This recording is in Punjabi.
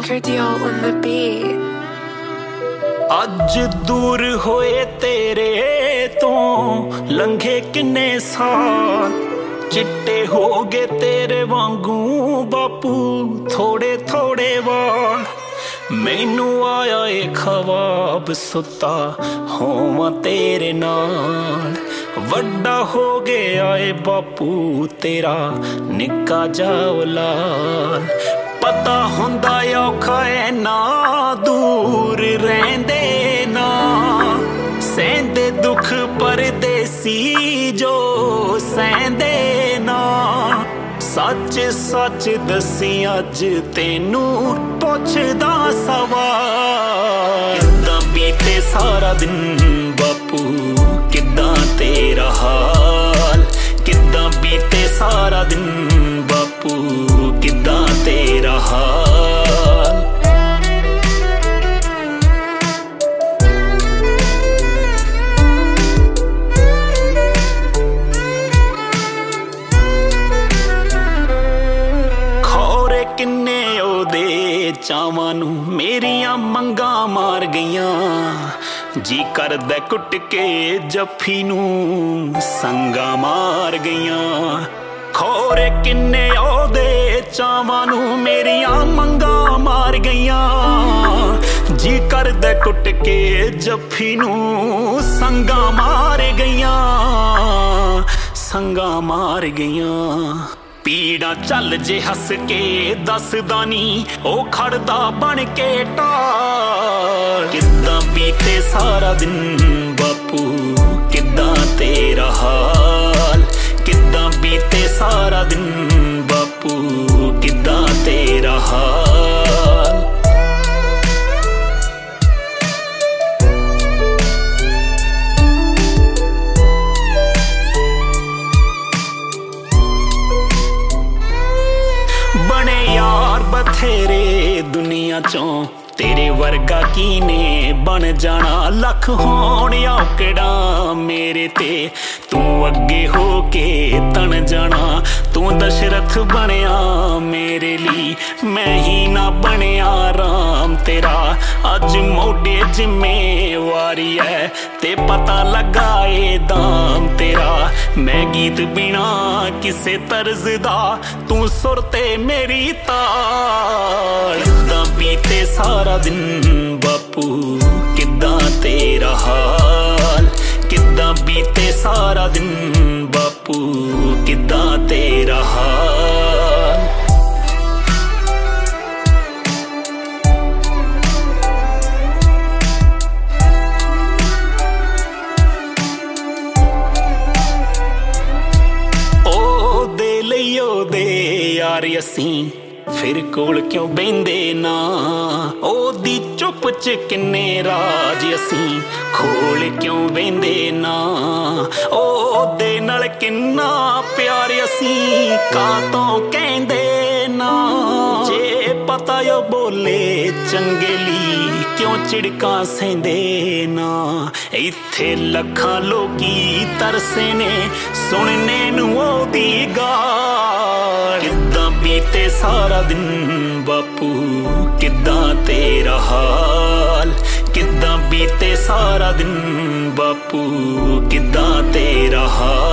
Cardio on the beat. ਅੱਜ ਦੂਰ ਹੋਏ ਤੇਰੇ ਤੋਂ ਲੰਘੇ ਕਿੰਨੇ ਸਾਲ, ਚਿੱਟੇ ਹੋ ਗਏ ਤੇਰੇ ਵਾਂਗੂ ਬਾਪੂ ਥੋੜੇ ਥੋੜੇ ਵਾਲ। ਮੈਨੂੰ ਆਇਆ ਏ ਖਵਾਬ ਸੁੱਤਾ ਹੋਵਾਂ ਤੇਰੇ ਨਾਲ, ਵੱਡਾ ਹੋ ਗਿਆ ਏ ਬਾਪੂ ਤੇਰਾ ਨਿੱਕਾ ਜਿਹਾ ਲਾਲ। ਪਤਾ ਹੁੰਦਾ ਔਖਾ ਐ ਨਾ ਦੂਰ ਰਹਿੰਦੇ ਨਾ, ਸਹਿੰਦੇ ਦੁੱਖ ਪਰਦੇਸੀ ਜੋ ਸਹਿੰਦੇ ਨਾ। ਸੱਚ ਸੱਚ ਦੱਸੀ ਅੱਜ ਤੈਨੂੰ ਪੁੱਛਦਾ ਸਵਾਲ, ਕਿੱਦਾਂ ਬੀਤੇ ਸਾਰਾ ਦਿਨ ਬਾਪੂ ਕਿੱਦਾਂ ਤੇਰਾ ਹਾਲ। ਕਿੱਦਾਂ ਬੀਤੇ ਸਾਰਾ ਦਿਨ ਬਾਪੂ ਕਿੱਦਾਂ ਤੇਰਾ ਹਾਲ। ਖੌਰੇ ਕਿੰਨੇ ਉਹਦੇ ਚਾਵਾਂ ਨੂੰ ਮੇਰੀਆਂ ਮੰਗਾਂ ਮਾਰ ਗਈਆਂ, ਜੀ ਕਰਦਾ ਕੁੱਟ ਕੇ ਜੱਫੀ ਨੂੰ ਸੰਗਾ ਮਾਰ ਗਈਆਂ। ਖੌਰੇ ਕਿੰਨੇ ਉਹਦੇ ਚਾਵਾਂ ਨੂੰ ਮੇਰੀਆਂ ਮੰਗਾਂ ਮਾਰ ਗਈਆਂ, ਜੀ ਕਰਦਾ ਕੁੱਟ ਕੇ ਜੱਫੀ ਨੂੰ ਸੰਗਾ ਮਾਰ ਗਈਆਂ, ਸੰਗਾ ਮਾਰ ਗਈਆਂ। ਪੀੜਾਂ ਚੱਲ ਜੇ ਹੱਸ ਕੇ ਦੱਸਦਾ ਨੀ ਉਹ ਖੜਦਾ ਬਣ ਕੇ ਢਾਲ। ਕਿੱਦਾਂ ਬੀਤੇ ਸਾਰਾ ਦਿਨ ਬਾਪੂ ਕਿੱਦਾਂ ਤੇਰਾ ਹਾਲ। ਕਿੱਦਾਂ ਬੀਤੇ ਸਾਰਾ ਦਿਨ ਬਾਪੂ ਕਿੱਦਾਂ ਤੇਰਾ ਹਾਲ। ਬਣੇ ਯਾਰ ਬਥੇਰੇ ਦੁਨੀਆ ਚੋਂ ਤੇਰੇ ਵਰਗਾ ਕੀਨੇ ਬਣ ਜਾਣਾ। ਲੱਖ ਹੋਣ ਔਕੜਾਂ ਮੇਰੇ ਤੇ ਤੂੰ ਅੱਗੇ ਹੋ ਕੇ ਤਣ ਜਾਣਾ। ਤੂੰ ਦਸ਼ਰਥ ਬਣਿਆ ਮੇਰੇ ਲਈ ਮੈਂ ਹੀ ਨਾ ਬਣਿਆ ਰਾਮ ਤੇਰਾ। ਅੱਜ ਮੋਢੇ ਜ਼ਿੰਮੇਵਾਰੀ ਐ ਤੇ ਪਤਾ ਲੱਗਾ ਏ ਦਾਮ ਤੇਰਾ। ਮੈਂ ਗੀਤ ਬਿਨਾ ਕਿਸੇ ਤਰਜ਼ ਦਾ ਤੂੰ ਸੁਰ ਤੇ ਮੇਰੀ ਤਾਲ। ਕਿੱਦਾਂ ਬੀਤੇ ਸਾਰਾ ਦਿਨ ਬਾਪੂ ਕਿੱਦਾਂ ਤੇਰਾ ਹਾਲ। ਕਿੱਦਾਂ ਬੀਤੇ ਸਾਰਾ ਦਿਨ ਬਾਪੂ ਕਿੱਦਾਂ ਤੇਰਾ ਹਾਲ। ਉਹਦੇ ਲਈ ਉਹਦੇ ਯਾਰ ਅਸੀਂ ਫਿਰ ਕੋਲ ਕਿਉਂ ਬਹਿੰਦੇ ਨਾ। ਉਹਦੀ ਚੁੱਪ ਚ ਕਿੰਨੇ ਰਾਜ ਅਸੀਂ ਖੋਲ ਕਿਉਂ ਬਹਿੰਦੇ ਨਾ। ਉਹਦੇ ਨਾਲ ਕਿੰਨਾ ਪਿਆਰ ਅਸੀਂ ਕਾਤੋਂ ਕਹਿੰਦੇ ਨਾ। ਜੇ ਪਤਾ ਓ ਬੋਲੇ ਚੰਗੇ ਲਈ ਕਿਉਂ ਝਿੜਕਾਂ ਸਹਿੰਦੇ ਨਾ। ਇੱਥੇ ਲੱਖਾਂ ਲੋਕੀ ਤਰਸੇ ਨੇ ਸੁਣਨੇ ਨੂੰ ਉਹਦੀ ਗਾਲ। ਕਿੱਦਾਂ ਬੀਤੇ ਸਾਰਾ ਦਿਨ ਬਾਪੂ ਕਿੱਦਾਂ ਤੇਰਾ ਹਾਲ। ਕਿੱਦਾਂ ਬੀਤੇ ਸਾਰਾ ਦਿਨ ਬਾਪੂ ਕਿੱਦਾਂ ਤੇਰਾ ਹਾਲ।